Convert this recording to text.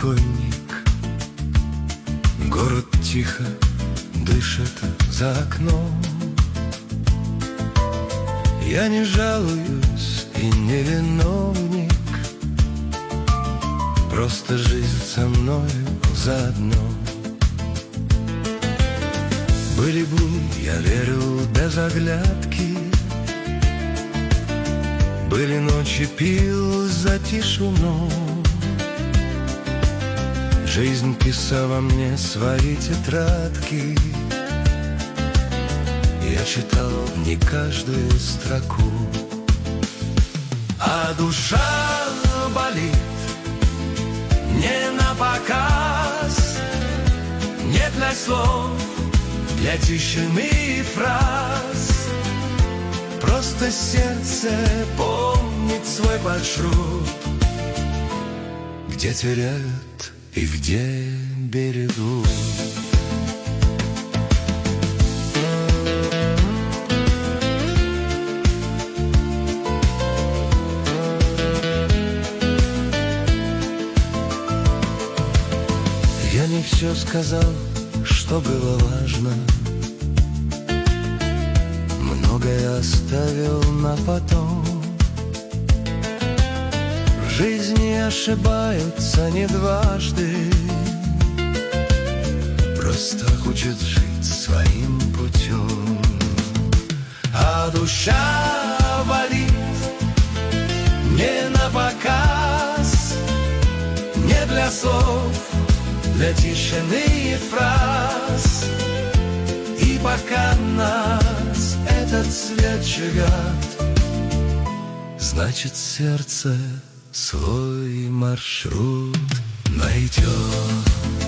покойник. Город тихо дышит за окном. Я не жалуюсь и не виновник, просто жизнь со мною заодно. Были дни, я верил без оглядки, были ночи, пил за тишину. Жизнь писала мне свои тетрадки, я читал не каждую строку. А душа болит не на показ, не для слов, для тишины и фраз. Просто сердце помнит свой маршрут, где теряют и где берегут. Я не все сказал, что было важно, многое оставил на потом. В жизни ошибаются не дважды, просто учат жить своим путем. А душа болит не на показ, не для слов, для тишины и фраз. И пока нас этот свет живет, значит, сердце свой маршрут найдет.